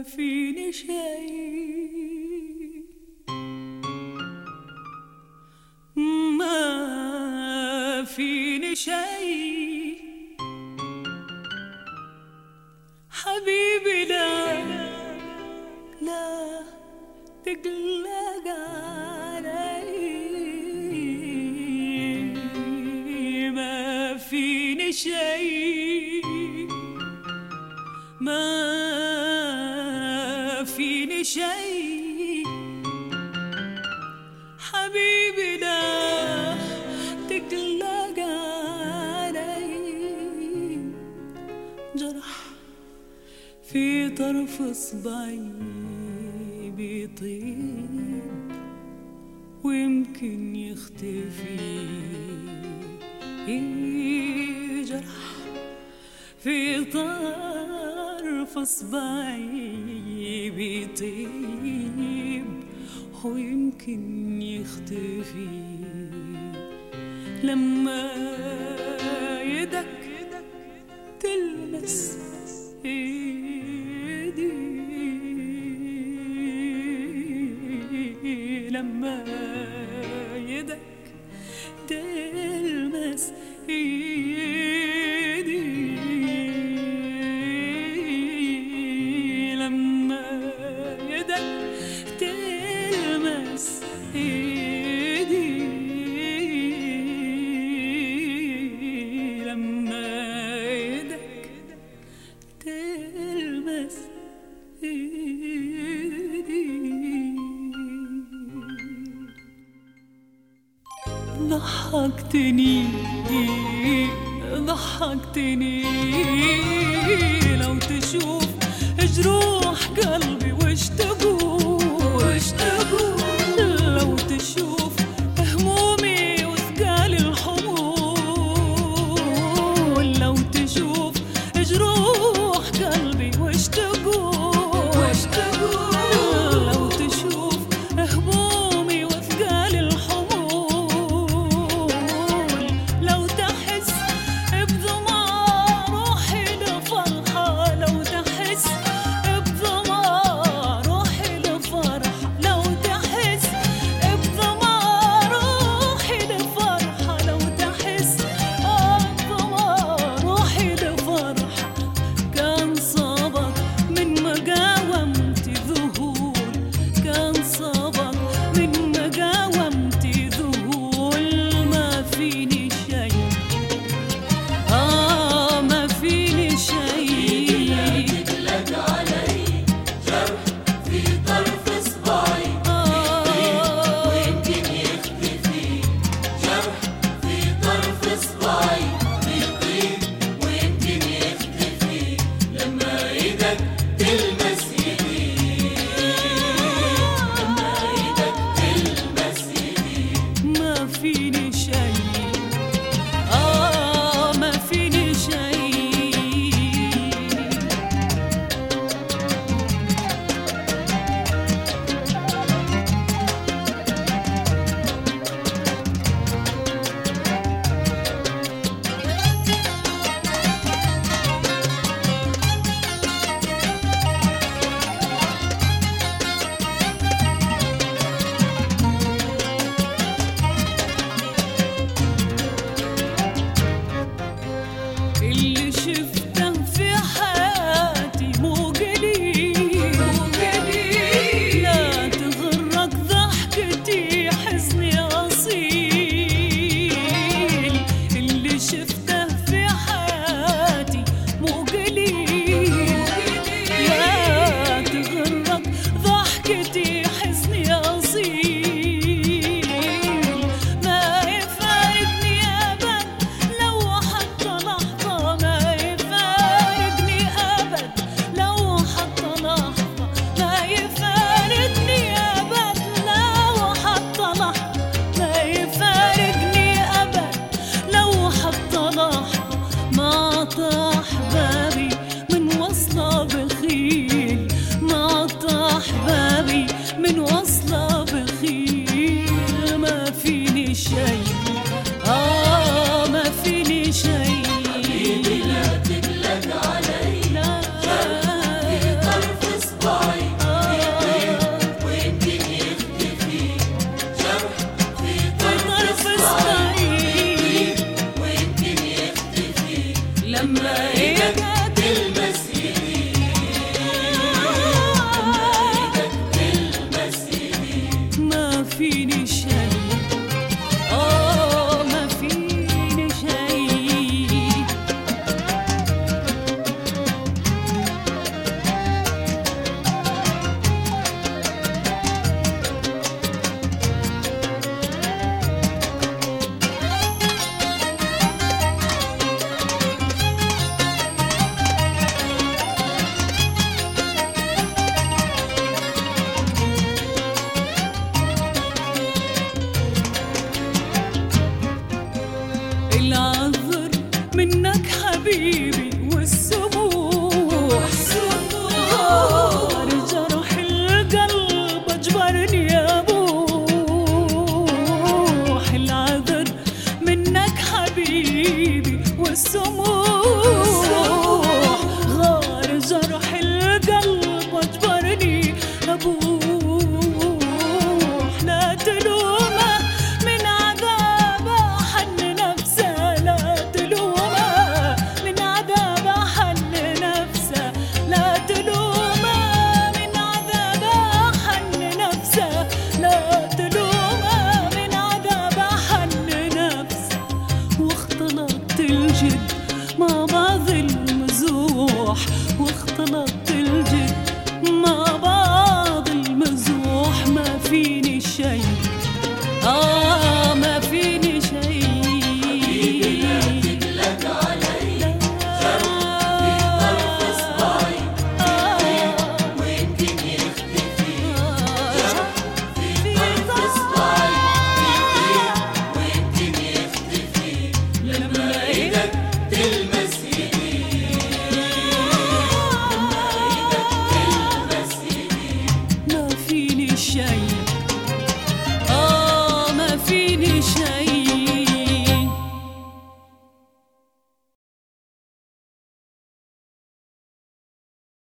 فيني شي، ما فيني شي حبيبي، لا لا تقلق علي، ما فيني شي، ما فيني شي حبيبي، لا تقلق علي، جرح في طرف اصبعي بيطيب ويمكن يختفي، جرح في طرف اصبعي بيطيب ويمكن يختفي، لما يدك تلمس ايدي، لما يدك تلمس ايدي، لما يدك تلمس ايدي، لما يدك تلمس ايدي، ضحكتني ضحكتني، لو تشوف جروح قلبي وش تقول، لو تشوف همومي وثقال الحمول، لو تشوف جروح قلبي وش تقول، لو تشوف همومي وثقال الحمول، لو تحس بظما روحي لفرحة، لو تحس بظما روحي الجد ما